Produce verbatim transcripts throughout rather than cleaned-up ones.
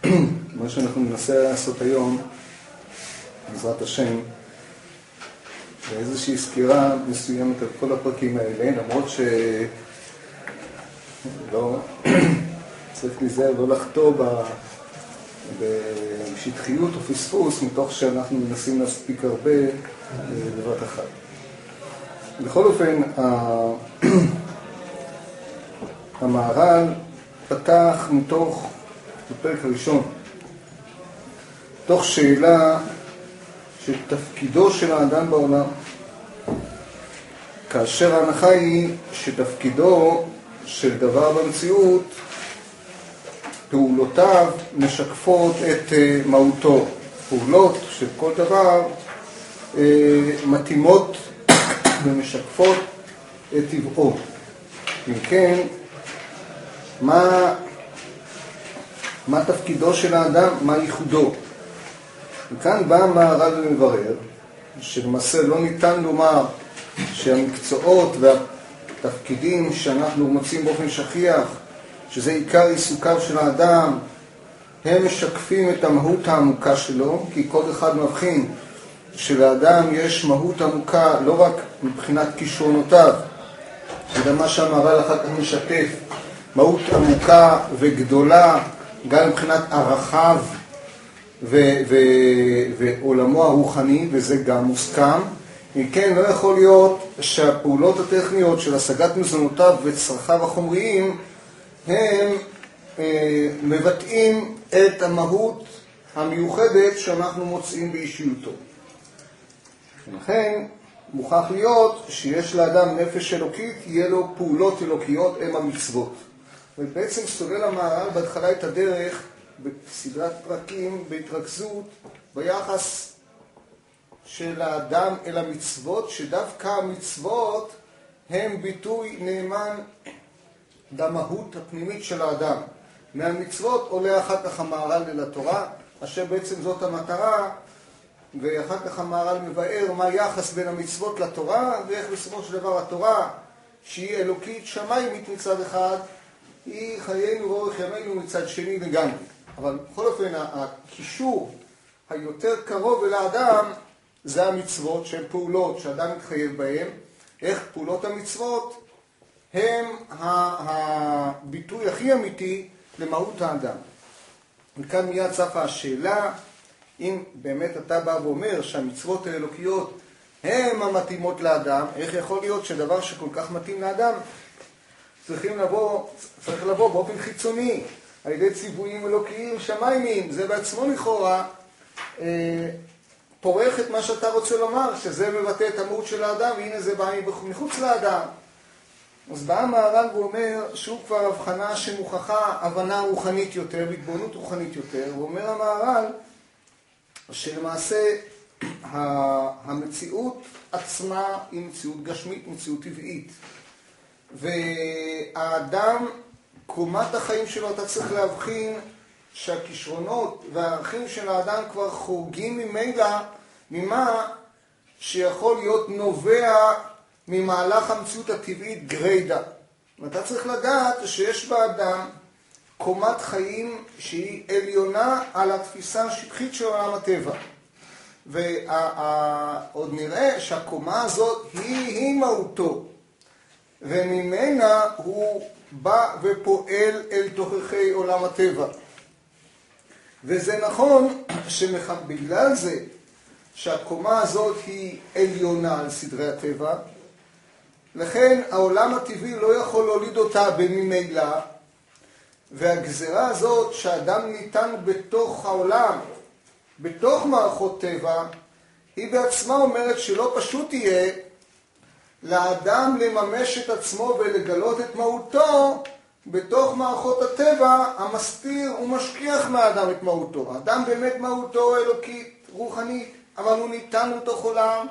מה שאנחנו ננסה לעשות היום, בעזרת השם, זה איזושהי סקירה מסוימת על כל הפרקים האלה, למרות שלא צריך להיזהר לא לחטוא בשטחיות או פספוס, מתוך שאנחנו מנסים להספיק הרבה בבת אחת. בכל אופן, המהר"ל פתח מתוך בפרק הראשון, תוך שאלה שתפקידו של האדם בעולם, כאשר ההנחה היא שתפקידו של דבר במציאות, פעולותיו משקפות את מהותו. פעולות של כל דבר מתאימות ומשקפות את טבעו. אם כן, מה, מה תפקידו של האדם, מה ייחודו? וכאן בא המהר"ל ומברר שלמעשה לא ניתן לומר שהמקצועות והתפקידים שאנחנו מוצאים באופן שכיח, שזה עיקר עיסוקיו של האדם, הם משקפים את המהות העמוקה שלו, כי כל אחד מבחין שלאדם יש מהות עמוקה לא רק מבחינת כישרונותיו, אלא מה שהמהר"ל אחר כך משתף, מהות עמוקה וגדולה גם מבחינת ערכיו ו- ו- ועולמו הרוחני, וזה גם מוסכם. אם כן, לא יכול להיות שהפעולות הטכניות של השגת מזונותיו וצרכיו החומריים הם אה, מבטאים את המהות המיוחדת שאנחנו מוצאים באישיותו. ולכן מוכרח להיות שיש לאדם נפש אלוקית, יהיה לו פעולות אלוקיות, הם המצוות. ובעצם סולל המהר"ל בהתחלה את הדרך בסדרת פרקים בהתרכזות ביחס של האדם אל המצוות, שדווקא המצוות הם ביטוי נאמן למהות הפנימית של האדם. מהמצוות עולה אחר כך המהר"ל אל התורה, אשר בעצם זאת המטרה, ואחר כך המהר"ל מבאר מה יחס בין המצוות לתורה, ואיך בסופו של דבר התורה, שהיא אלוקית שמיימית מצד אחד, היא חיינו ואורך ימינו מצד שני לגמרי. אבל בכל אופן, הקישור היותר קרוב אל האדם זה המצוות, שהן פעולות שאדם מתחייב בהן. איך פעולות המצוות הם הביטוי הכי אמיתי למהות האדם. וכאן מיד צפה השאלה, אם באמת אתה בא ואומר שהמצוות האלוקיות הן המתאימות לאדם, איך יכול להיות שדבר שכל כך מתאים לאדם צריכים לבוא, צריך לבוא באופן חיצוני, על ידי ציוויים אלוקיים שמיימיים? זה בעצמו לכאורה אה, פורח את מה שאתה רוצה לומר, שזה מבטא את המהות של האדם, והנה זה בא מחוץ לאדם. אז בא המהר"ל ואומר, שוב כבר הבחנה שמוכחה הבנה רוחנית יותר, התבוננות רוחנית יותר, ואומר המהר"ל שלמעשה המציאות עצמה היא מציאות גשמית, מציאות טבעית. והאדם, קומת החיים שלו, אתה צריך להבחין שהכישרונות והערכים של האדם כבר חורגים ממילא ממה שיכול להיות נובע ממהלך המציאות הטבעית גריידא. ואתה צריך לדעת שיש באדם קומת חיים שהיא עליונה על התפיסה השטחית של עולם הטבע. ועוד נראה שהקומה הזאת היא, היא מהותו. וממנה הוא בא ופועל אל תוככי עולם הטבע. וזה נכון שבגלל זה שהקומה הזאת היא עליונה על סדרי הטבע, לכן העולם הטבעי לא יכול להוליד אותה בממילא, והגזרה הזאת שהאדם ניתן בתוך העולם, בתוך מערכות טבע, היא בעצמה אומרת שלא פשוט יהיה לאדם לממש את עצמו ולגלות את מהותו בתוך מערכות הטבע המסתיר ומשכיח מהאדם את מהותו. האדם באמת מהותו אלוקית, רוחנית, אבל הוא ניתן לתוך עולם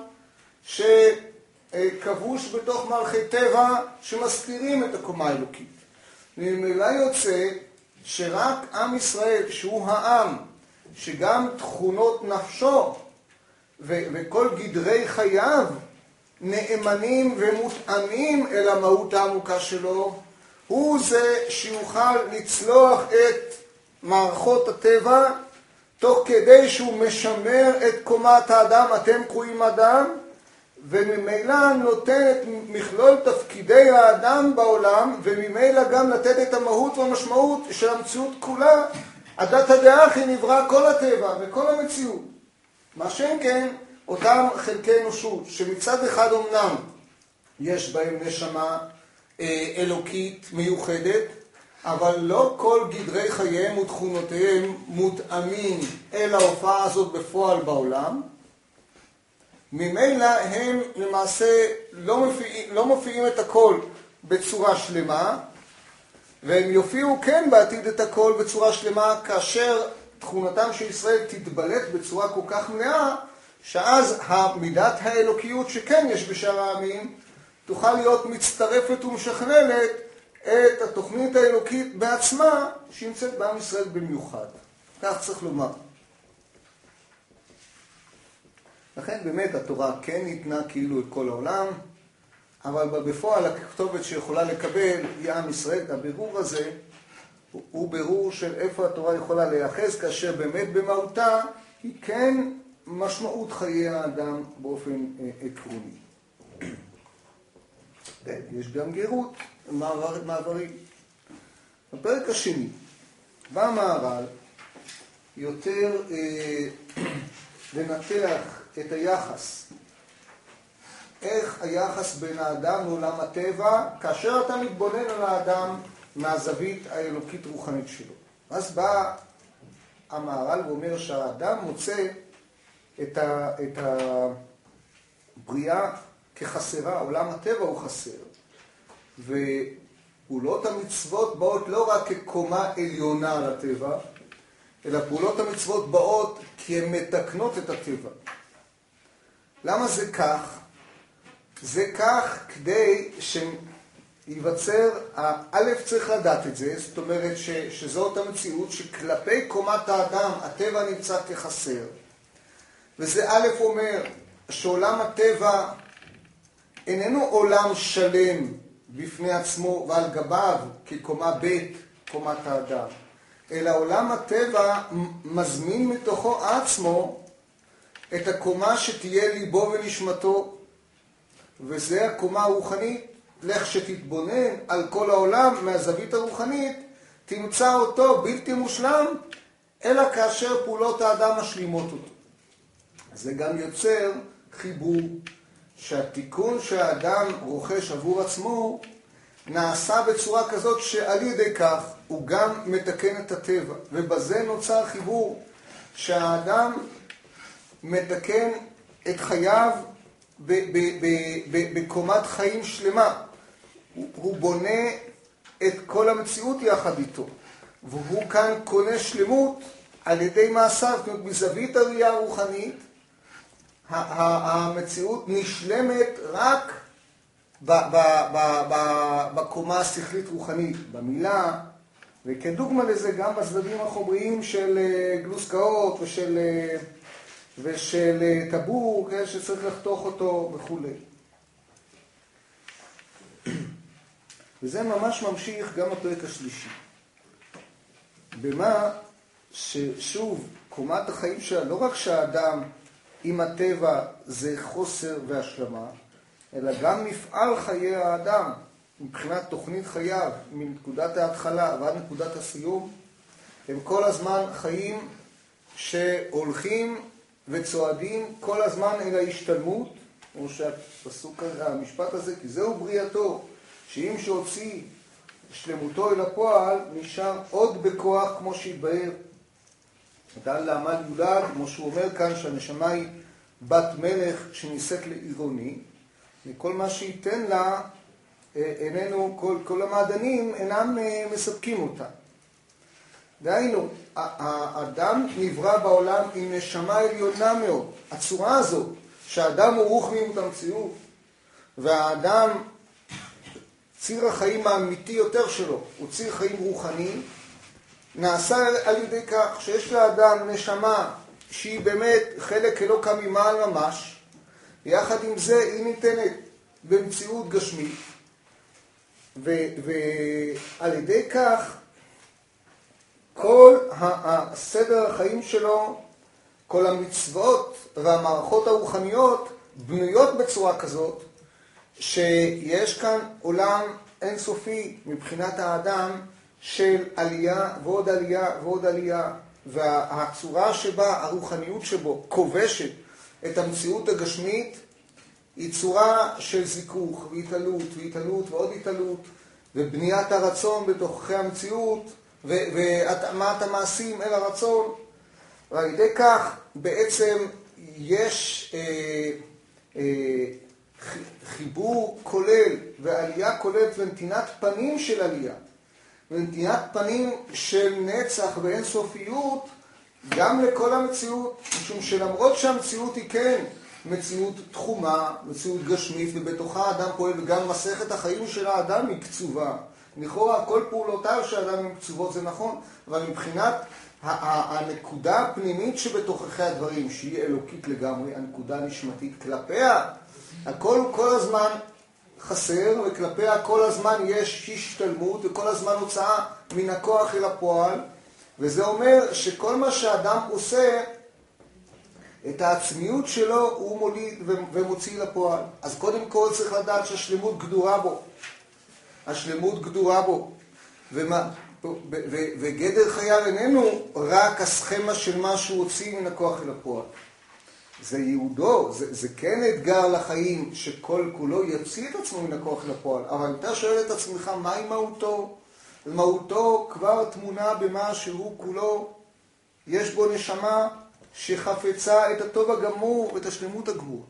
שכבוש בתוך מערכי טבע שמסתירים את הקומה האלוקית. וממילא יוצא שרק עם ישראל, שהוא העם, שגם תכונות נפשו ו- וכל גדרי חייו נאמנים ומותאמים אל המהות העמוקה שלו, הוא זה שיוכל לצלוח את מערכות הטבע, תוך כדי שהוא משמר את קומת האדם, אתם קרואים אדם, וממילא נותן את מכלול תפקידי האדם בעולם, וממילא גם לתת את המהות והמשמעות של המציאות כולה. הדת הדאחי נברא כל הטבע וכל המציאות. מה שאין כן, אותם חלקי אנושות, שמצד אחד אומנם יש בהם נשמה אה, אלוקית מיוחדת, אבל לא כל גדרי חייהם ותכונותיהם מותאמים אל ההופעה הזאת בפועל בעולם. ממילא הם למעשה לא מופיעים, לא מופיעים את הכל בצורה שלמה, והם יופיעו כן בעתיד את הכל בצורה שלמה, כאשר תכונתם של ישראל תתבלט בצורה כל כך מלאה, שאז המידת האלוקיות שכן יש בשאר העמים, תוכל להיות מצטרפת ומשכללת את התוכנית האלוקית בעצמה, שנמצאת בעם ישראל במיוחד. כך צריך לומר. לכן באמת התורה כן ניתנה כאילו את כל העולם, אבל בפועל הכתובת שיכולה לקבל היא עם ישראל. הבירור הזה הוא, הוא בירור של איפה התורה יכולה להיאחז, כאשר באמת במהותה היא כן משמעות חיי האדם באופן אה, עקרוני. יש גם גרות, מעבר, מעברים. בפרק השני, בא המהר"ל יותר אה, לנתח את היחס. איך היחס בין האדם לעולם הטבע, כאשר אתה מתבונן על האדם מהזווית האלוקית רוחנית שלו. אז בא המהר"ל ואומר שהאדם מוצא את, ה, את הבריאה כחסרה, עולם הטבע הוא חסר. ופעולות המצוות באות לא רק כקומה עליונה על הטבע, אלא פעולות המצוות באות כי הן מתקנות את הטבע. למה זה כך? זה כך כדי שייווצר, א' צריך לדעת את זה, זאת אומרת ש, שזאת המציאות שכלפי קומת האדם הטבע נמצא כחסר. וזה א' אומר שעולם הטבע איננו עולם שלם בפני עצמו ועל גביו כקומה ב' קומת האדם, אלא עולם הטבע מזמין מתוכו עצמו את הקומה שתהיה ליבו ונשמתו, וזה הקומה הרוחנית. לך שתתבונן על כל העולם מהזווית הרוחנית, תמצא אותו בלתי מושלם, אלא כאשר פעולות האדם משלימות אותו. זה גם יוצר חיבור, שהתיקון שהאדם רוכש עבור עצמו נעשה בצורה כזאת שעל ידי כך הוא גם מתקן את הטבע, ובזה נוצר חיבור שהאדם מתקן את חייו בקומת חיים שלמה. הוא, הוא בונה את כל המציאות יחד איתו, והוא כאן קונה שלמות על ידי מעשיו. זאת אומרת, בזווית הראייה הרוחנית המציאות נשלמת רק בקומה השכלית רוחנית, במילה, וכדוגמה לזה גם בצדדים החומריים של גלוסקאות ושל, ושל טבור, שצריך לחתוך אותו וכו'. וזה ממש ממשיך גם בפרק השלישי. במה ששוב, קומת החיים שלה, לא רק שהאדם עם הטבע זה חוסר והשלמה, אלא גם מפעל חיי האדם, מבחינת תוכנית חייו, מנקודת ההתחלה ועד נקודת הסיום, הם כל הזמן חיים שהולכים וצועדים כל הזמן אל ההשתלמות, כמו שהפסוק הזה, המשפט הזה, כי זהו בריאתו, שאם שהוציא שלמותו אל הפועל, נשאר עוד בכוח כמו שהתבהר. דן לעמל יולד, כמו שהוא אומר כאן, שהנשמה היא בת מלך שנישאת לעירוני, וכל מה שייתן לה, איננו, כל, כל המעדנים אינם מספקים אותה. דהיינו, האדם נברא בעולם עם נשמה עליונה מאוד. הצורה הזאת, שהאדם הוא רוח מימות המציאות, והאדם, ציר החיים האמיתי יותר שלו, הוא ציר חיים רוחני, נעשה על ידי כך שיש לאדם נשמה שהיא באמת חלק אלוקא ממעל ממש, ויחד עם זה היא ניתנת במציאות גשמית, ו- ועל ידי כך כל הסדר החיים שלו, כל המצוות והמערכות הרוחניות בנויות בצורה כזאת, שיש כאן עולם אינסופי מבחינת האדם של עלייה ועוד עלייה ועוד עלייה, והצורה שבה, הרוחניות שבו, כובשת את המציאות הגשמית, היא צורה של זיכוך והתעלות והתעלות ועוד התעלות, ובניית הרצון בתוככי המציאות, והתאמת המעשים אל הרצון. ועל ידי כך בעצם יש אה, אה, חיבור כולל ועלייה כוללת ונתינת פנים של עלייה, ונתינת פנים של נצח ואינסופיות גם לכל המציאות, משום שלמרות שהמציאות היא כן מציאות תחומה, מציאות גשמית, ובתוכה האדם פועל, וגם מסכת החיים של האדם היא קצובה. לכאורה כל פעולותיו של האדם הן קצובות, זה נכון, אבל מבחינת הנקודה הפנימית שבתוככי הדברים, שהיא אלוקית לגמרי, הנקודה הנשמתית כלפיה, הכל כל הזמן חסר, וכלפיה כל הזמן יש השתלמות, וכל הזמן הוצאה מן הכוח אל הפועל, וזה אומר שכל מה שהאדם עושה, את העצמיות שלו הוא מוליד ומוציא לפועל. אז קודם כל צריך לדעת שהשלמות גדורה בו. השלמות גדורה בו. ומה, ו, ו, וגדר חייו איננו רק הסכמה של מה שהוא הוציא מן הכוח אל הפועל. זה ייעודו, זה, זה כן אתגר לחיים שכל כולו יוציא את עצמו מן הכוח אל הפועל. אבל אתה שואל את עצמך, מהי מהותו? מהותו כבר תמונה במה שהוא כולו, יש בו נשמה שחפצה את הטוב הגמור ואת השלמות הגמור.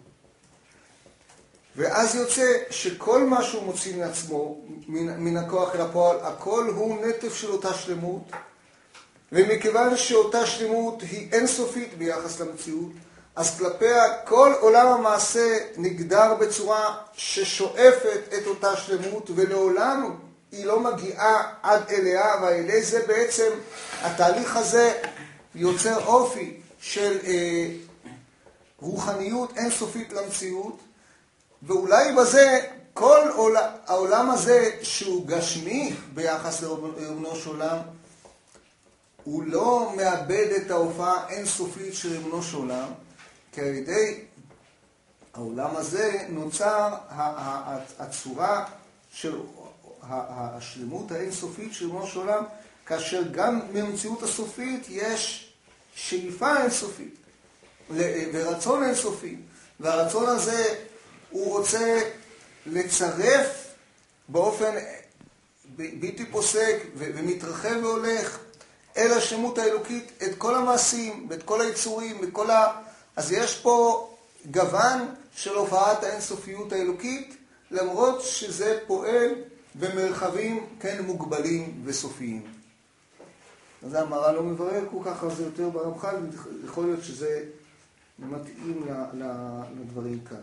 ואז יוצא שכל מה שהוא מוציא מעצמו, מן, מן הכוח אל הפועל, הכל הוא נטף של אותה שלמות, ומכיוון שאותה שלמות היא אינסופית ביחס למציאות, אז כלפיה כל עולם המעשה נגדר בצורה ששואפת את אותה שלמות, ולעולם היא לא מגיעה עד אליה, ואלי זה בעצם, התהליך הזה יוצר אופי של אה, רוחניות אינסופית למציאות, ואולי בזה כל עולם, העולם הזה שהוא גשמי ביחס לריבונו של עולם, הוא לא מאבד את ההופעה האינסופית של ריבונו של עולם, כי על ידי העולם הזה נוצר הצורה של השלמות האינסופית של ריבונו של עולם, כאשר גם במציאות הסופית יש שאיפה אינסופית ורצון אינסופי, והרצון הזה הוא רוצה לצרף באופן בלתי פוסק ומתרחב והולך אל השלמות האלוקית את כל המעשים ואת כל היצורים וכל ה... אז יש פה גוון של הופעת האינסופיות האלוקית, למרות שזה פועל במרחבים כן מוגבלים וסופיים. אז המהר"ל לא מברר כל כך, אז זה יותר ברמח"ל, יכול להיות שזה מתאים לדברים כאן.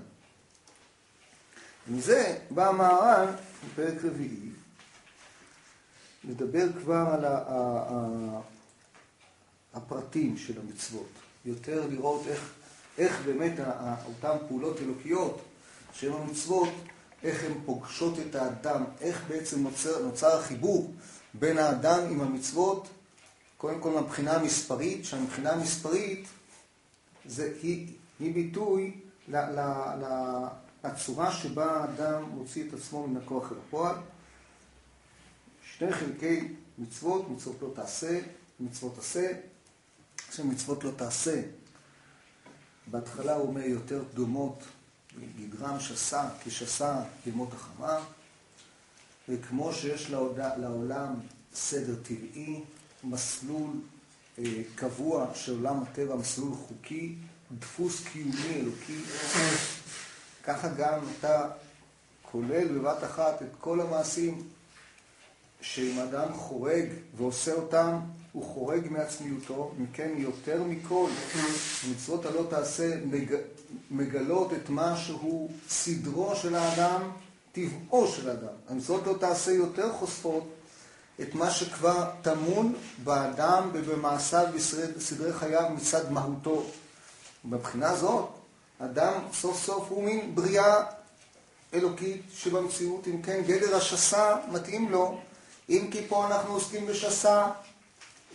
מזה בא המהר"ל בפרק רביעי, לדבר כבר על הפרטים של המצוות, יותר לראות איך, איך באמת אותן פעולות אלוקיות שהן המצוות, איך הן פוגשות את האדם, איך בעצם נוצר, נוצר החיבור בין האדם עם המצוות, קודם כל מבחינה המספרית, שהמבחינה המספרית זה, היא, היא ביטוי ל, ל, ל, הצורה שבה האדם מוציא את עצמו מן הכוח אל הפועל. שני חלקי מצוות, מצוות לא תעשה, מצוות עשה. כשמצוות לא תעשה, בהתחלה הוא אומר יותר דומות, גדרם שסה כשסה ימות החמה, וכמו שיש לעולם סדר טבעי, מסלול אה, קבוע של עולם הטבע, מסלול חוקי, דפוס קיומי אלוקי, ככה גם אתה כולל בבת אחת את כל המעשים שאם אדם חורג ועושה אותם, הוא חורג מעצמיותו, מכן יותר מכל מצוות הלא תעשה מג... מגלות את מה שהוא סדרו של האדם, טבעו של האדם. המצוות לא תעשה יותר חושפות את מה שכבר טמון באדם ובמעשיו בסדרי חייו מצד מהותו. מבחינה זאת, אדם סוף סוף הוא מין בריאה אלוקית שבמציאות, אם כן גדר השסה מתאים לו, אם כי פה אנחנו עוסקים בשסה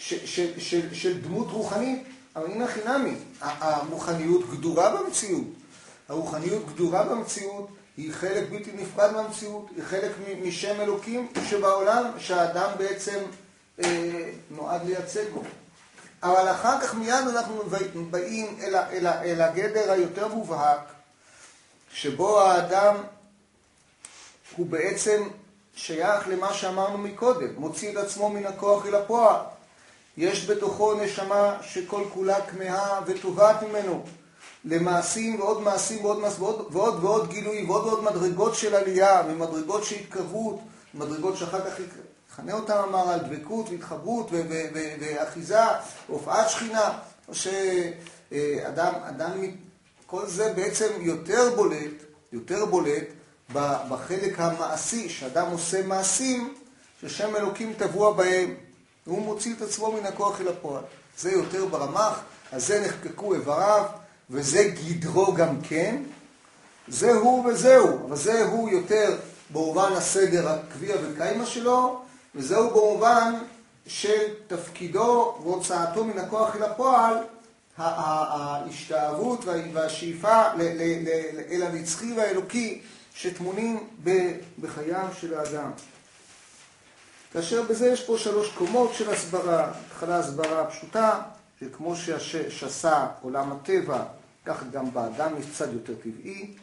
של, של, של, של דמות רוחנית, אבל הנה חינמי, הרוחניות גדורה במציאות. הרוחניות גדורה במציאות, היא חלק בלתי נפרד מהמציאות, היא חלק משם אלוקים שבעולם, שהאדם בעצם אה, נועד לייצג בו. אבל אחר כך מיד אנחנו באים אל, אל, אל הגדר היותר מובהק, שבו האדם הוא בעצם שייך למה שאמרנו מקודם, מוציא את עצמו מן הכוח אל הפועל. יש בתוכו נשמה שכל כולה כמהה וטובעת ממנו, למעשים ועוד מעשים ועוד מעשים ועוד ועוד, ועוד גילוי ועוד ועוד מדרגות של עלייה ומדרגות של התקרבות, מדרגות שאחר כך יכנה אותם אמר על דבקות והתחברות ואחיזה, הופעת שכינה, שאדם, אדם, כל זה בעצם יותר בולט, יותר בולט בחלק המעשי, שאדם עושה מעשים ששם אלוקים טבוע בהם, והוא מוציא את עצמו מן הכוח אל הפועל. זה יותר ברמ"ח, אז זה נחקקו איבריו, וזה גדרו גם כן. זה הוא וזהו, אבל זה הוא יותר במובן הסדר הקביע וקיימה שלו, וזהו במובן של תפקידו והוצאתו מן הכוח אל הפועל, ההשתאבות והשאיפה אל הנצחי והאלוקי שטמונים בחייו של האדם. כאשר בזה יש פה שלוש קומות של הסברה. התחלה הסברה פשוטה, שכמו ששסה עולם הטבע, כך גם באדם יש צד יותר טבעי.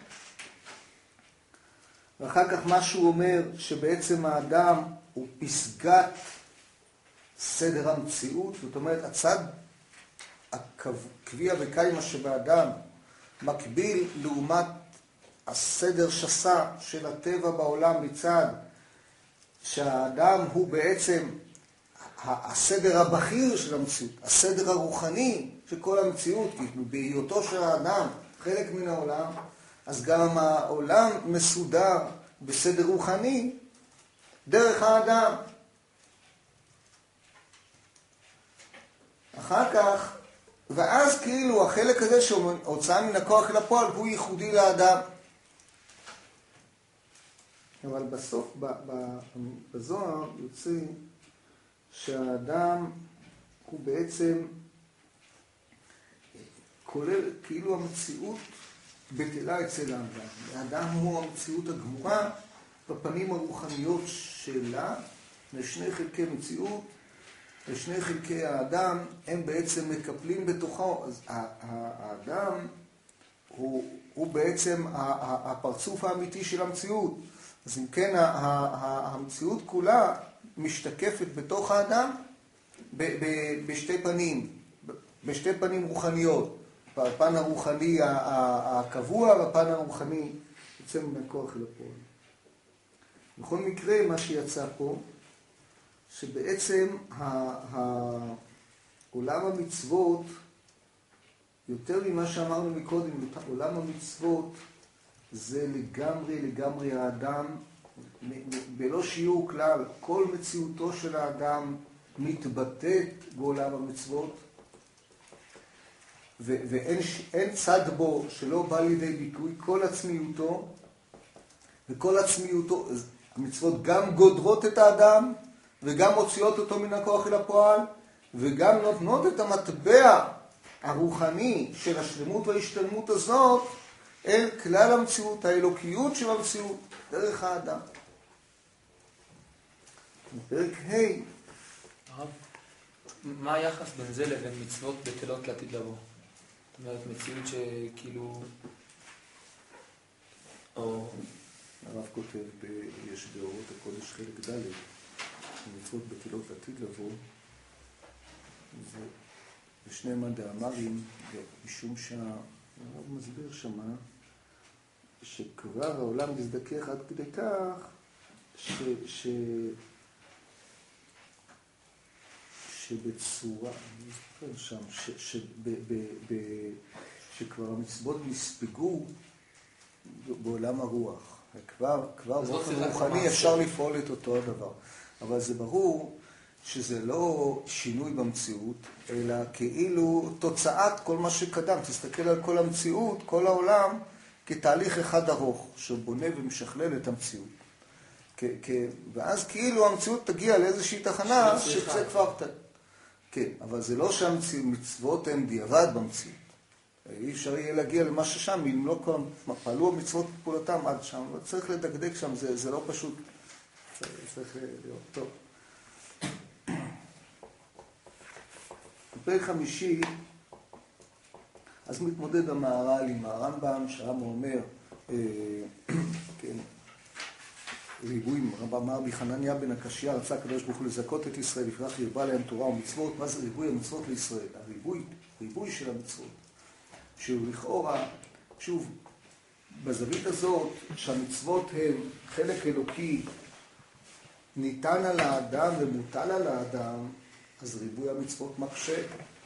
ואחר כך מה שהוא אומר, שבעצם האדם הוא פסגת סדר המציאות, זאת אומרת, הצד הקביע וקיימה שבאדם מקביל לעומת הסדר שסה של הטבע בעולם מצד שהאדם הוא בעצם הסדר הבכיר של המציאות, הסדר הרוחני של כל המציאות, כי בהיותו של האדם חלק מן העולם, אז גם העולם מסודר בסדר רוחני דרך האדם. אחר כך, ואז כאילו החלק הזה שהוצאה מן הכוח אל הפועל הוא ייחודי לאדם. אבל בסוף, בזוהר יוצא שהאדם הוא בעצם כולל כאילו המציאות בטלה אצל האדם. האדם הוא המציאות הגמורה בפנים הרוחניות שלה, לשני חלקי מציאות, לשני חלקי האדם, הם בעצם מקפלים בתוכו. אז האדם הוא, הוא בעצם הפרצוף האמיתי של המציאות. אז אם כן, המציאות כולה משתקפת בתוך האדם בשתי פנים, בשתי פנים רוחניות. בפן הרוחני הקבוע, בפן הרוחני יוצא מן הכוח אל הפועל. בכל מקרה, מה שיצא פה, שבעצם עולם המצוות, יותר ממה שאמרנו מקודם, עולם המצוות, זה לגמרי, לגמרי האדם, בלא שיעור כלל, כל מציאותו של האדם מתבטאת בעולם המצוות, ואין אין צד בו שלא בא לידי ביטוי, כל עצמיותו, וכל עצמיותו, המצוות גם גודרות את האדם, וגם מוציאות אותו מן הכוח אל הפועל, וגם נותנות את המטבע הרוחני של השלמות וההשתלמות הזאת, אל כלל המציאות, האלוקיות של המציאות, דרך האדם. בפרק ה' הרב, מה היחס בין זה לבין מצוות בטלות לעתיד לבוא? זאת אומרת, מציאות שכאילו... או... הרב כותב, יש באורות הקודש חלק ד' מצוות בטלות לעתיד לבוא, ושני מאמרים, משום שהרב מסביר שמה, שכבר העולם מזדכך עד כדי כך, ש... ש... שבצורה, אני זוכר שם, ש... ש... ב... ב... ב... שכבר המצוות נספגו בעולם הרוח. כבר, כבר באופן רוחני אפשר לפעול את אותו הדבר. אבל זה ברור שזה לא שינוי במציאות, אלא כאילו תוצאת כל מה שקדם. תסתכל על כל המציאות, כל העולם, כתהליך אחד ארוך, שבונה ומשכלל את המציאות. כ- כ- ואז כאילו המציאות תגיע לאיזושהי תחנה, שזה כבר... כן, אבל זה לא שהמצוות הן דיעבד במציאות. אי אפשר יהיה להגיע למה ששם, אם לא כל פעלו המצוות פעולתם עד שם, אבל צריך לדקדק שם, זה, זה לא פשוט. צריך להיות טוב. בפרק חמישי, אז מתמודד המהר"ל עם הרמב"ם, שהרמב"ם אומר, אה, כן, ריבוי, רבי חנניה בן הקשיא רצה הקדוש ברוך הוא לזכות את ישראל, לפיכך הרבה להם תורה ומצוות. מה זה ריבוי המצוות לישראל? הריבוי, ריבוי של המצוות. שהוא לכאורה, שוב, בזווית הזאת, שהמצוות הן חלק אלוקי, ניתן על האדם ומוטל על האדם, אז ריבוי המצוות מקשה.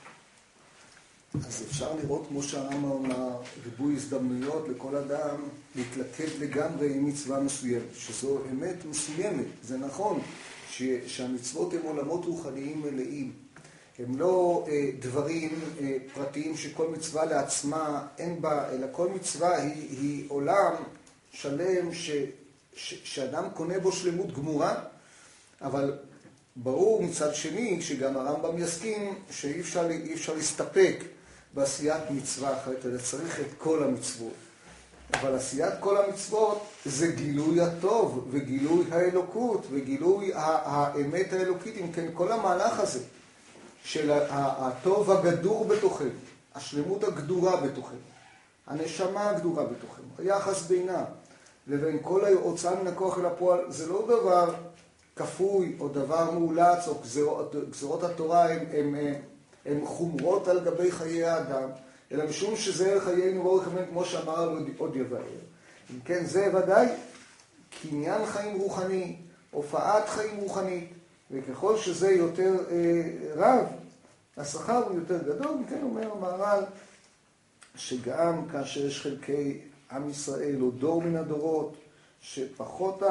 אז אפשר לראות, כמו שהרמב"ם אומר, ריבוי הזדמנויות לכל אדם להתלכד לגמרי עם מצווה מסוימת, שזו אמת מסוימת. זה נכון ש, שהמצוות הם עולמות רוחניים מלאים. הם לא אה, דברים אה, פרטיים שכל מצווה לעצמה אין בה, אלא כל מצווה היא, היא עולם שלם ש, ש, שאדם קונה בו שלמות גמורה, אבל ברור מצד שני, שגם הרמב"ם יסכים, שאי אפשר, אי אפשר להסתפק בעשיית מצווה אחרת, אלא צריך את כל המצוות. אבל עשיית כל המצוות זה גילוי הטוב וגילוי האלוקות וגילוי האמת האלוקית. אם כן, כל המהלך הזה של הטוב הגדור בתוכנו, השלמות הגדורה בתוכנו, הנשמה הגדורה בתוכנו, היחס בינה לבין כל ההוצאה מן הכוח אל הפועל, זה לא דבר כפוי או דבר מאולץ או גזרות, גזרות התורה הם, הם, הם, הם חומרות על גבי חיי האדם, אלא משום שזה חיינו ואורך ימינו, כמו שאמר עוד יבאר. אם כן, זה ודאי קניין חיים רוחני, הופעת חיים רוחנית, וככל שזה יותר אה, רב, השכר הוא יותר גדול. אם כן, אומר המהר"ל, שגם כאשר יש חלקי עם ישראל או דור מן הדורות, שפחות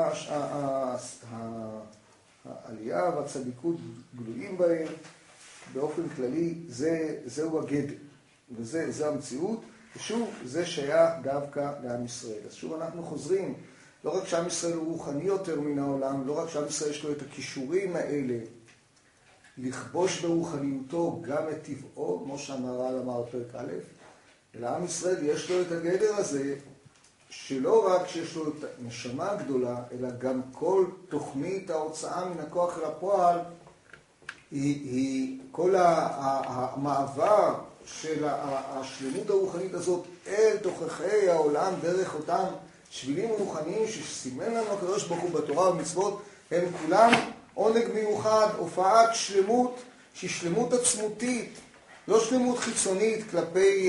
העלייה והצדיקות גלויים בהם, באופן כללי, זה, זהו הגדר, וזה, זה המציאות, ושוב, זה שייך דווקא לעם ישראל. אז שוב אנחנו חוזרים, לא רק שעם ישראל הוא רוחני יותר מן העולם, לא רק שעם ישראל יש לו את הכישורים האלה, לכבוש ברוחניותו גם את טבעו, כמו שהמהר"ל אמר פרק א', אלא עם ישראל יש לו את הגדר הזה, שלא רק שיש לו את הנשמה הגדולה, אלא גם כל תוכנית ההוצאה מן הכוח אל הפועל, היא, היא כל המעבר של השלמות הרוחנית הזאת אל תוככי העולם דרך אותם שבילים רוחניים שסימן לנו הקדוש ברוך הוא בתורה ובמצוות, הם כולם עונג מיוחד, הופעת שלמות שהיא שלמות עצמותית, לא שלמות חיצונית כלפי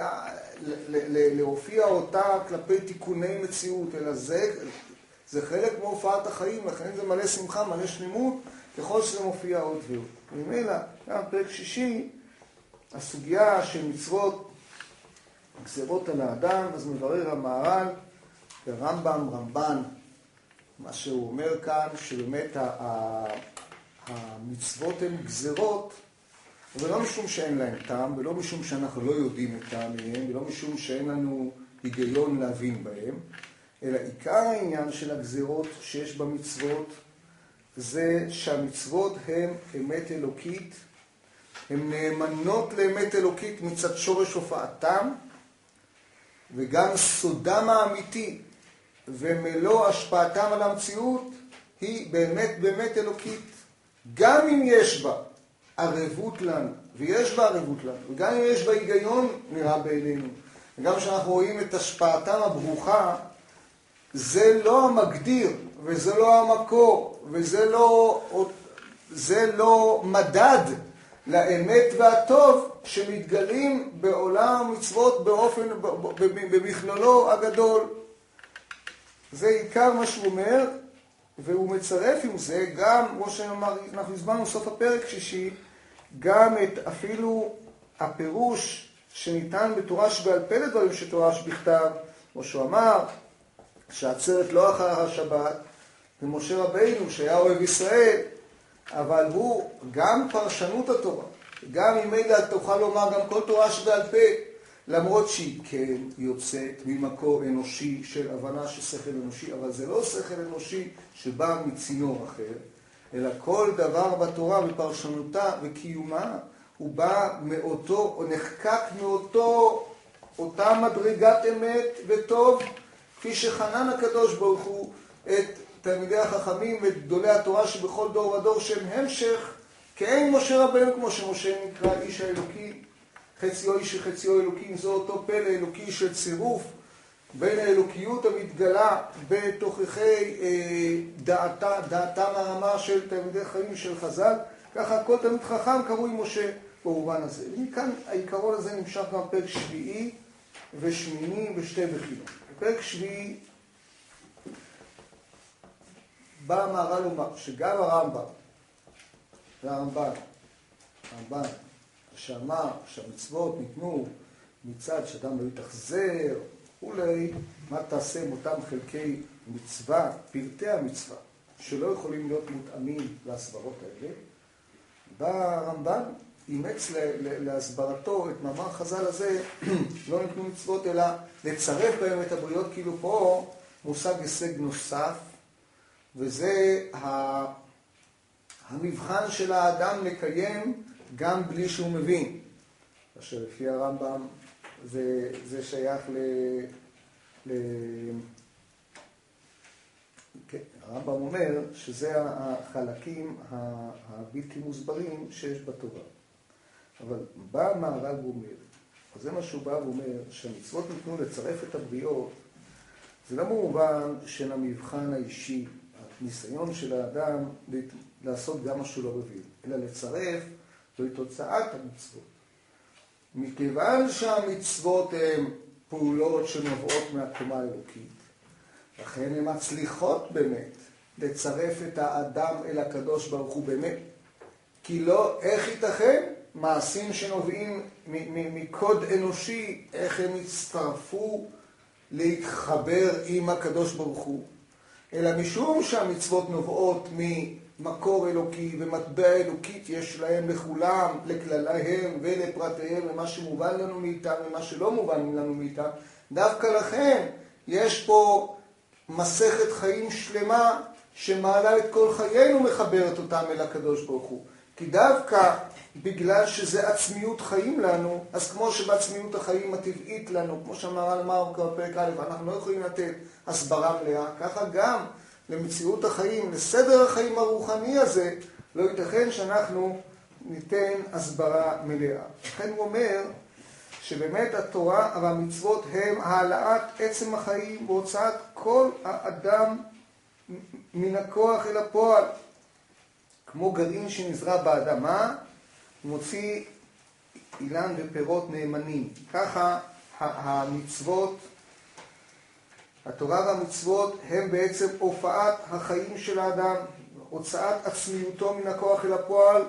להופיע אותה כלפי תיקוני מציאות, אלא זה, זה חלק מהופעת החיים, לכן זה מלא שמחה, מלא שלמות, ככל שזה מופיע עוד ועוד. וממילא, גם פרק שישי, הסוגיה של מצוות גזירות על האדם, אז מברר המהר"ל, הרמב"ם, רמב"ן, מה שהוא אומר כאן, שבאמת המצוות הן גזירות, ולא משום שאין להם טעם, ולא משום שאנחנו לא יודעים את טעמיהם, ולא משום שאין לנו היגיון להבין בהם, אלא עיקר העניין של הגזירות שיש במצוות, זה שהמצוות הן אמת אלוקית, הן נאמנות לאמת אלוקית מצד שורש הופעתם, וגם סודם האמיתי ומלוא השפעתם על המציאות היא באמת באמת אלוקית. גם אם יש בה ערבות לנו, ויש בה ערבות לנו, וגם אם יש בה היגיון נראה בעינינו, וגם כשאנחנו רואים את השפעתם הברוכה, זה לא המגדיר, וזה לא המקור, וזה לא, זה לא מדד לאמת והטוב שמתגלים בעולם המצוות באופן, במכלולו הגדול. זה עיקר מה שהוא אומר, והוא מצרף עם זה גם, כמו שאמר, אנחנו הזמנו סוף הפרק שישי, גם את אפילו הפירוש שניתן בתורה שבעל פה לדברים שתורה שבכתב, כמו שהוא אמר, שהעצרת לא אחר השבת, ומשה רבינו שהיה אוהב ישראל, אבל הוא גם פרשנות התורה, גם ממילא תוכל לומר גם כל תורה שבעל פה, למרות שהיא כן יוצאת ממקור אנושי של הבנה של שכל אנושי, אבל זה לא שכל אנושי שבא מצינור אחר, אלא כל דבר בתורה בפרשנותה וקיומה הוא בא מאותו, או נחקק מאותו, אותה מדרגת אמת וטוב, כפי שחנן הקדוש ברוך הוא את תלמידי החכמים ואת גדולי התורה שבכל דור ודור שהם המשך, כאין משה רבנו, כמו שמשה נקרא איש האלוקי, חציו איש וחציו אלוקים, זו אותו פלא אלוקי של צירוף בין האלוקיות המתגלה בתוככי אה, דעתה, דעתם הרמה של תלמידי חיים של חז"ל, ככה כל תלמיד חכם קרוי משה במובן הזה. ומכאן העיקרון הזה נמשך גם פרק שביעי ושמיני ושתי בחינות. בפרק שביעי בא המהר"ל לומר שגם הרמב"ם והרמב"ן, הרמב"ן שאמר שהמצוות ניתנו מצד שאדם לא יתאכזר, אולי מה תעשה עם אותם חלקי מצווה, פרטי המצווה, שלא יכולים להיות מותאמים להסברות האלה. בא הרמב"ן, אימץ להסברתו את מאמר חז"ל הזה, לא ניתנו מצוות אלא לצרף בהם את הבריות, כאילו פה מושג הישג נוסף, וזה המבחן של האדם לקיים גם בלי שהוא מבין. אשר לפי הרמב"ם זה, זה שייך ל... ל... כן, הרמב"ם אומר שזה החלקים הבלתי מוסברים שיש בתורה. אבל בא המהר"ל ואומר, זה מה שהוא בא ואומר, שהמצוות ניתנו לצרף את הבריות, זה לא במובן של המבחן האישי, הניסיון של האדם לעשות גם משהו לא מבין, אלא לצרף זוהי תוצאת המצוות. מכיוון שהמצוות הן פעולות שנובעות מהקומה האלוקית, לכן הן מצליחות באמת לצרף את האדם אל הקדוש ברוך הוא באמת. כי לא, איך ייתכן? מעשים שנובעים מקוד אנושי, איך הם הצטרפו להתחבר עם הקדוש ברוך הוא. אלא משום שהמצוות נובעות ממקור אלוקי ומטבע אלוקית יש להם לכולם, לכלליהם ולפרטיהם, למה שמובן לנו מאיתם ומה שלא מובן לנו מאיתם. דווקא לכן יש פה מסכת חיים שלמה שמעלה את כל חיינו, מחברת אותם אל הקדוש ברוך הוא. כי דווקא בגלל שזה עצמיות חיים לנו, אז כמו שבעצמיות החיים הטבעית לנו, כמו שאמר אלמר בפרק א', אנחנו לא יכולים לתת הסברה מלאה, ככה גם למציאות החיים, לסדר החיים הרוחני הזה, לא ייתכן שאנחנו ניתן הסברה מלאה. לכן הוא אומר שבאמת התורה והמצוות הם העלאת עצם החיים והוצאת כל האדם מן הכוח אל הפועל. כמו גרעין שנזרע באדמה, מוציא אילן ופירות נאמנים. ככה המצוות, התורה והמצוות הם בעצם הופעת החיים של האדם, הוצאת עצמיותו מן הכוח אל הפועל,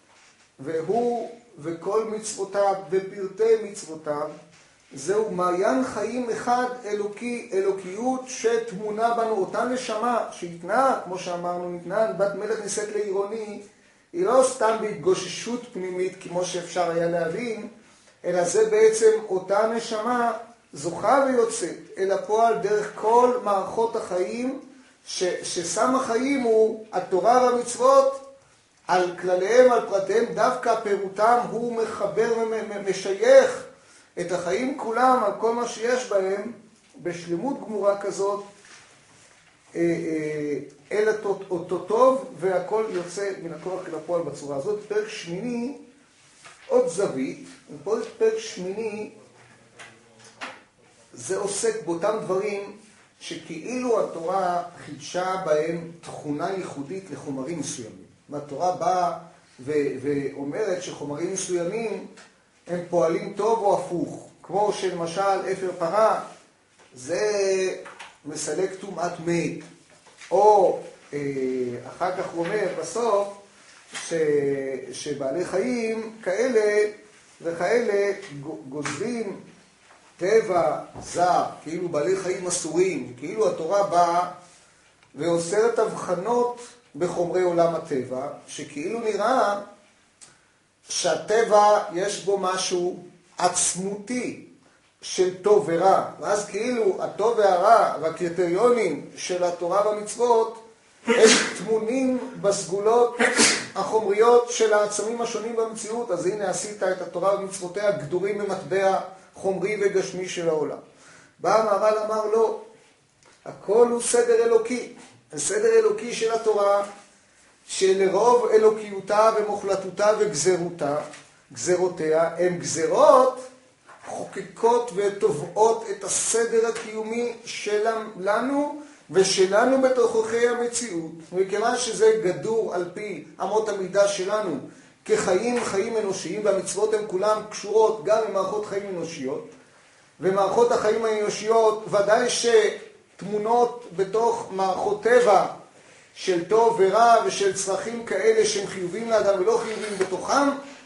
והוא וכל מצוותיו ופרטי מצוותיו, זהו מעיין חיים אחד אלוקי, אלוקיות שתמונה בנו, אותה נשמה שהתנה, כמו שאמרנו, ניתנה, בת מלך נישאת לעירוני, היא לא סתם בהתגוששות פנימית כמו שאפשר היה להבין, אלא זה בעצם אותה נשמה זוכה ויוצאת אל הפועל דרך כל מערכות החיים, ש, ששם החיים הוא התורה והמצוות, על כלליהם, על פרטיהם, דווקא פירותם הוא מחבר ומשייך את החיים כולם על כל מה שיש בהם בשלמות גמורה כזאת אל אותו טוב, והכל יוצא מן הכוח אל הפועל בצורה הזאת. פרק שמיני, עוד זווית, פרק שמיני זה עוסק באותם דברים שכאילו התורה חידשה בהם תכונה ייחודית לחומרים מסוימים. התורה באה ואומרת שחומרים מסוימים הם פועלים טוב או הפוך, כמו שלמשל אפר פרה זה מסלק טומאת מת, או אה, אחר כך הוא אומר בסוף ש, שבעלי חיים כאלה וכאלה גוזרים טבע זר, כאילו בעלי חיים אסורים, כאילו התורה באה ואוסרת הבחנות בחומרי עולם הטבע, שכאילו נראה שהטבע יש בו משהו עצמותי של טוב ורע, ואז כאילו הטוב והרע והקריטריונים של התורה והמצוות הם טמונים בסגולות החומריות של העצמים השונים במציאות. אז הנה עשית את התורה ומצוותיה גדורים במטבע חומרי וגשמי של העולם. בא המהר"ל אמר לא, הכל הוא סדר אלוקי. הסדר אלוקי של התורה, שלרוב אלוקיותה ומוחלטותה וגזרותה, גזרותיה, הם גזרות חוקקות ותובעות את הסדר הקיומי שלנו ושלנו בתוככי המציאות. וכיוון שזה גדור על פי אמות המידה שלנו כחיים, חיים אנושיים, והמצוות הן כולן קשורות גם למערכות חיים אנושיות, ומערכות החיים האנושיות ודאי שתמונות בתוך מערכות טבע של טוב ורע ושל צרכים כאלה שהם חיובים לאדם ולא חיובים בתוכם,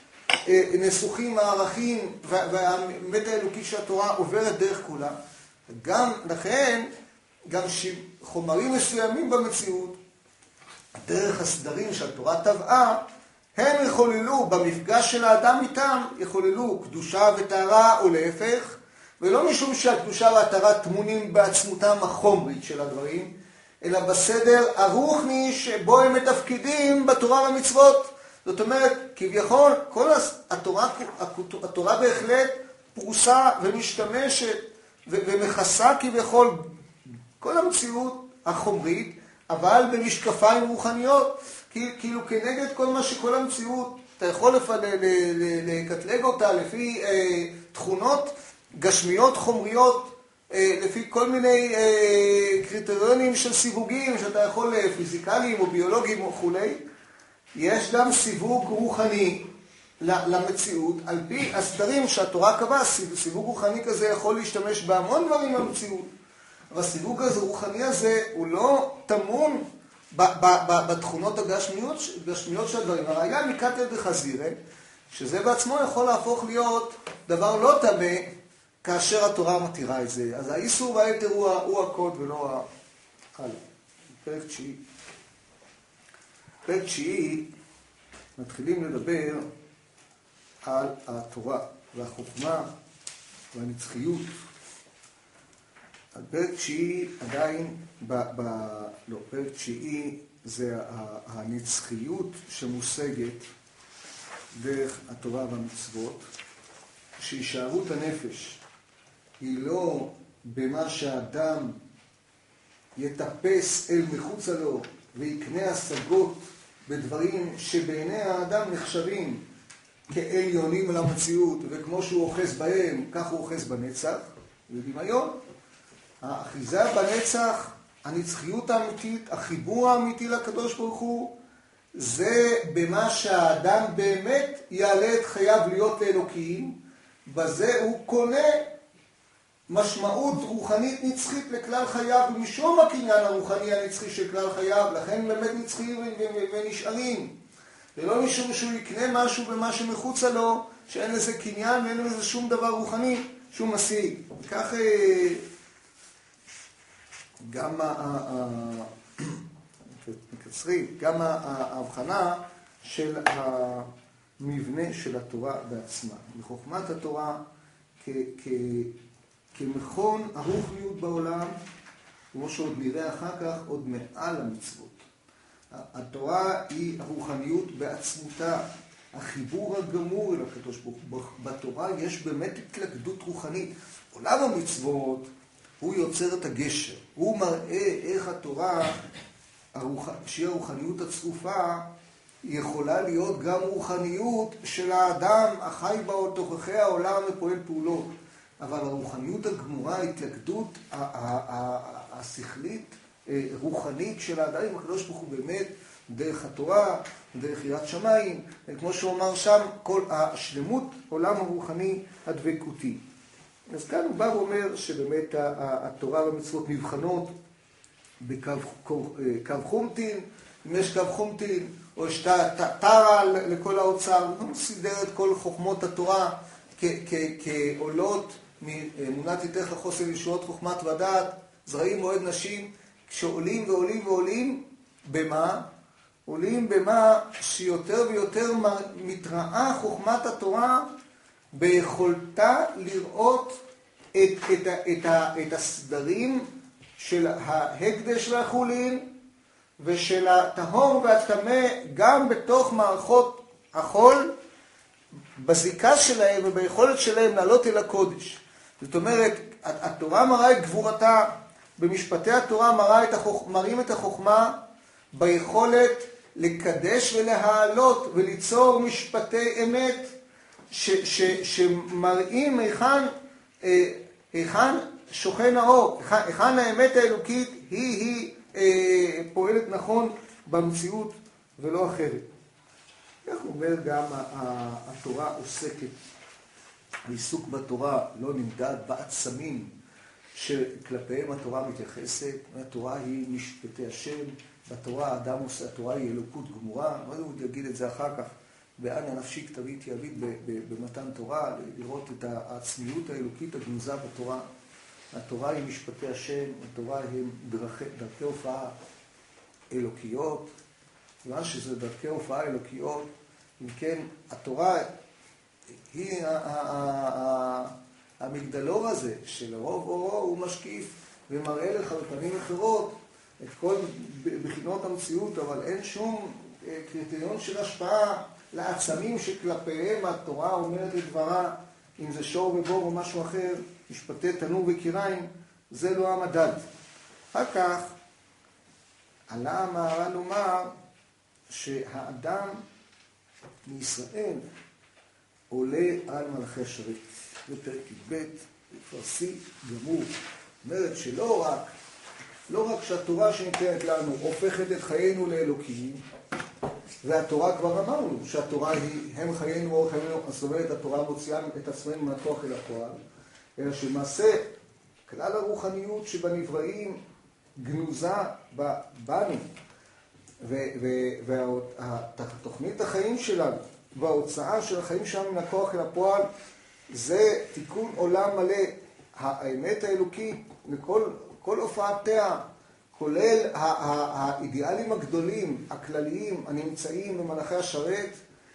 נסוחים הערכים והאמת האלוקי של התורה עוברת דרך כולה. גם לכן, גם שחומרים מסוימים במציאות, דרך הסדרים שהתורה טבעה, הם יכוללו במפגש של האדם איתם, יכוללו קדושה וטהרה או להפך, ולא משום שהקדושה והטהרה טמונים בעצמותם החומרית של הדברים, אלא בסדר הרוחני שבו הם מתפקידים בתורה והמצוות. זאת אומרת, כביכול, כל התורה, התורה בהחלט פרוסה ומשתמשת ומכסה כביכול כל המציאות החומרית, אבל במשקפיים רוחניות, כאילו כנגד כל מה שכל המציאות, אתה יכול לקטלג אותה לפי אה, תכונות גשמיות חומריות, אה, לפי כל מיני אה, קריטריונים של סיווגים, שאתה יכול פיזיקליים או ביולוגיים או כולי. יש גם סיווג רוחני למציאות, על פי הסדרים שהתורה קבעה. סיווג רוחני כזה יכול להשתמש בהמון דברים במציאות, אבל הסיווג הרוחני הזה הוא לא טמון בתכונות הגשמיות, הגשמיות של הדברים. הראיה מקטל דחזירה, שזה בעצמו יכול להפוך להיות דבר לא טמא כאשר התורה מתירה את זה. אז האיסור והיתר הוא, הוא הקוד ולא ה... הלאה. פרק תשיעי. פרק תשיעי מתחילים לדבר על התורה והחוכמה והנצחיות. הפרק תשיעי עדיין, ב, ב, לא, פרק תשיעי זה הנצחיות שמושגת דרך התורה והמצוות, שהישארות הנפש היא לא במה שהאדם יטפס אל מחוצה לו ויקנה השגות בדברים שבעיני האדם נחשבים כעליונים על המציאות, וכמו שהוא אוחז בהם, כך הוא אוחז בנצח. ודמיון, האחיזה בנצח, הנצחיות האמיתית, החיבור האמיתי לקדוש ברוך הוא, זה במה שהאדם באמת יעלה את חייו להיות לאלוקים, בזה הוא קונה משמעות רוחנית נצחית לכלל חייו, ומשום הקניין הרוחני הנצחי של כלל חייו, לכן באמת נצחיים ונשארים. ולא משום שהוא יקנה משהו במה שמחוצה לו, שאין לזה קניין ואין לזה שום דבר רוחני שהוא משיג. וכך גם מקצרי, גם ההבחנה של המבנה של התורה בעצמה. מחוכמת התורה כ... כ כמכון הרוחניות בעולם, כמו שעוד נראה אחר כך, עוד מעל המצוות. התורה היא הרוחניות בעצמותה, החיבור הגמור אל הקדוש ברוך הוא. בתורה יש באמת התלכדות רוחנית. עולם המצוות הוא יוצר את הגשר. הוא מראה איך התורה, שהיא הרוחניות הצרופה, יכולה להיות גם רוחניות של האדם החי בתוככי העולם ופועל פעולות. אבל הרוחניות הגמורה, ההתלכדות השכלית, רוחנית של האדם עם הקדוש ברוך הוא באמת דרך התורה, דרך יראת שמיים, כמו שהוא אמר שם, כל השלמות עולם הרוחני הדבקותי. אז כאן הוא בא ואומר שבאמת התורה והמצוות נבחנות בקו חומטין, אם יש קו חומטין, או יש טרה לכל האוצר, הוא מסידר את כל חוכמות התורה כעולות מאמונת יתך החוסן ישועות חוכמת ודעת, זרעים מועד נשים, כשעולים ועולים ועולים, במה? עולים במה שיותר ויותר מתראה חוכמת התורה ביכולתה לראות את, את, את, את הסדרים של ההקדש והחולין ושל הטהור והטמא גם בתוך מערכות החול, בזיקה שלהם וביכולת שלהם לעלות אל הקודש. זאת אומרת, התורה מראה את גבורתה, במשפטי התורה מראה את החוכ... מראים את החוכמה ביכולת לקדש ולהעלות וליצור משפטי אמת ש... ש... שמראים היכן, היכן שוכן האור, היכן האמת האלוקית היא, היא אה, פועלת נכון במציאות ולא אחרת. איך אומר גם התורה עוסקת, העיסוק בתורה לא נמדד בעצמים שכלפיהם התורה מתייחסת. התורה היא משפטי השם, בתורה האדם עושה, התורה היא אלוקות גמורה. מה זה הוא יגיד את זה אחר כך? ואנה נפשי כתבית יביט במתן תורה, לראות את העצמיות האלוקית הגנוזה בתורה. התורה היא משפטי השם, התורה הם דרכי, דרכי הופעה אלוקיות. כיוון שזה דרכי הופעה אלוקיות, אם כן, התורה היא המגדלור הזה של רוב אורו, הוא משקיף ומראה לך בפנים אחרות את כל בחינות המציאות, אבל אין שום קריטריון של השפעה לעצמים שכלפיהם התורה אומרת את דברה, אם זה שור ובור או משהו אחר, משפטי תנור וקיריים, זה לא המדד. אחר כך עלה המהר"ל לומר שהאדם מישראל עולה על מלאכי השרת. בפרק י"ב, בפרסי גמור, אומרת שלא רק, לא רק שהתורה שניתנת לנו הופכת את חיינו לאלוקיים, והתורה כבר אמרנו שהתורה היא הם חיינו או חיינו, זאת אומרת התורה מוציאה את עצמנו מהכוח אל הפועל, אלא שמעשה כלל הרוחניות שבנבראים גנוזה בנו, והתוכנית החיים שלנו וההוצאה של החיים שלנו מן הכוח אל הפועל זה תיקון עולם מלא. האמת האלוקית לכל כל הופעתיה, כולל האידיאלים הגדולים, הכלליים, הנמצאים במלאכי השרת,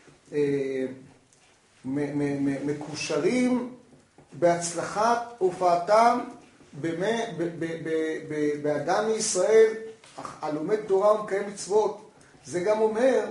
מקושרים בהצלחת הופעתם באדם מישראל הלומד תורה ומקיים מצוות. זה גם אומר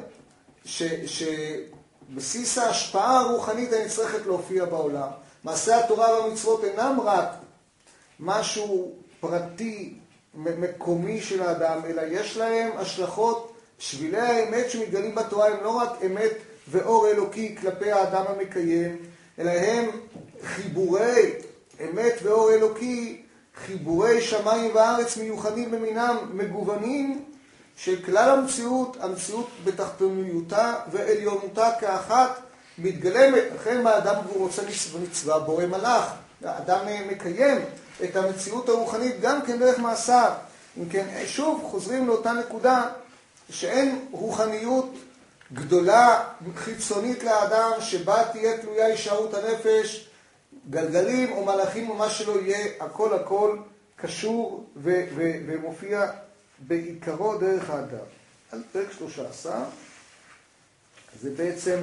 שבסיס ההשפעה הרוחנית הנצרכת להופיע בעולם. מעשי התורה והמצוות אינם רק משהו פרטי, מקומי של האדם, אלא יש להם השלכות. שבילי האמת שמתגלים בתורה הם לא רק אמת ואור אלוקי כלפי האדם המקיים, אלא הם חיבורי אמת ואור אלוקי, חיבורי שמיים וארץ מיוחדים במינם, מגוונים של כלל המציאות, המציאות בתחתוניותה ועליונותה כאחת מתגלמת. לכן האדם הוא רוצה מצווה בורא מלאך, האדם מקיים את המציאות הרוחנית גם כן דרך מעשיו. אם כן, שוב חוזרים לאותה נקודה שאין רוחניות גדולה חיצונית לאדם שבה תהיה תלויה הישארות הנפש, גלגלים או מלאכים או מה שלא יהיה, הכל הכל קשור ו- ו- ומופיע בעיקרו דרך האדם. אז פרק שלושה עשר זה בעצם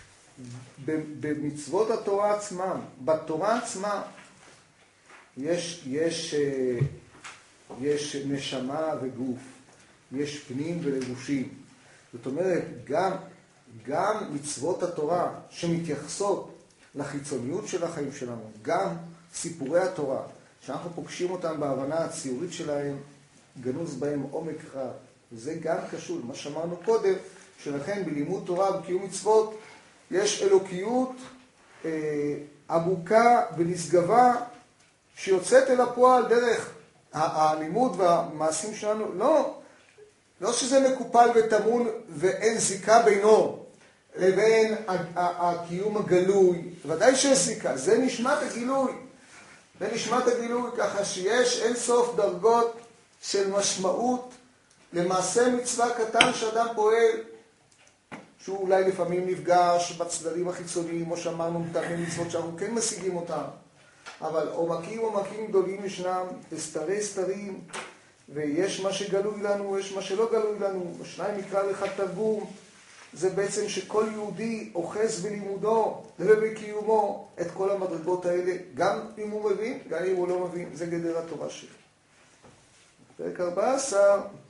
במצוות התורה עצמם, בתורה עצמה יש, יש, יש נשמה וגוף, יש פנים ולבושים. זאת אומרת, גם, גם מצוות התורה שמתייחסות לחיצוניות של החיים שלנו, גם סיפורי התורה, שאנחנו פוגשים אותם בהבנה הציורית שלהם, גנוז בהם עומק רב. וזה גם קשור, מה שאמרנו קודם, שלכן בלימוד תורה ובקיום מצוות, יש אלוקיות אה, עמוקה ונשגבה, שיוצאת אל הפועל דרך הלימוד והמעשים שלנו. לא, לא שזה מקופל וטמון ואין זיקה בינו לבין הקיום הגלוי. ודאי שיש זיקה, זה נשמת הגילוי. זה נשמת הגילוי, ככה שיש אין סוף דרגות של משמעות למעשה מצווה קטן שאדם פועל, שהוא אולי לפעמים נפגש בצדדים החיצוניים, או שאמרנו מטעמים מצוות שאנחנו כן משיגים אותם. אבל עומקים עומקים גדולים ישנם, וסתרי סתרים, ויש מה שגלוי לנו, ויש מה שלא גלוי לנו. שניים נקרא לך תרגום, זה בעצם שכל יהודי אוחז בלימודו ובקיומו את כל המדרגות האלה, גם אם הוא מבין, גם אם הוא לא מבין, זה גדר התורה שלו. פרק ארבע עשר,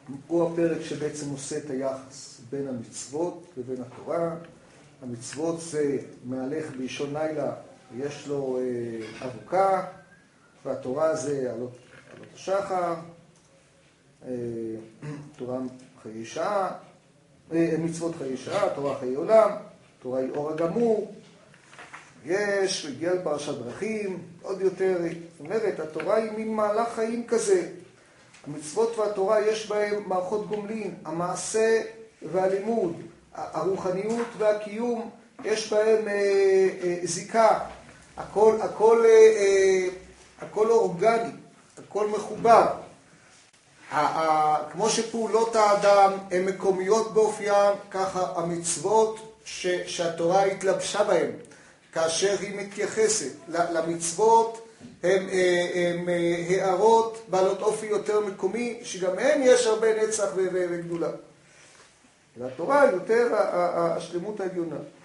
הוא הפרק שבעצם עושה את היחס בין המצוות לבין התורה. המצוות זה מהלך באישון לילה, יש לו אה, אבוקה, והתורה זה עלות, עלות השחר, אה, תורה חיי שעה, אה, מצוות חיי שעה, תורה חיי עולם, תורה היא אור הגמור, יש, הגיע לפרשת דרכים, עוד יותר, זאת אומרת, התורה היא מין מהלך חיים כזה. המצוות והתורה יש בהם מערכות גומלין, המעשה והלימוד, הרוחניות והקיום, יש בהם אה, אה, זיקה, הכל, הכל, אה, אה, הכל אורגני, הכל מחובר. ה, ה, כמו שפעולות האדם הן מקומיות באופיין, ככה המצוות ש, שהתורה התלבשה בהן, כאשר היא מתייחסת למצוות, הן הערות בעלות אופי יותר מקומי, שגם הן יש הרבה נצח וגדולה. והתורה היא יותר השלמות העליונה.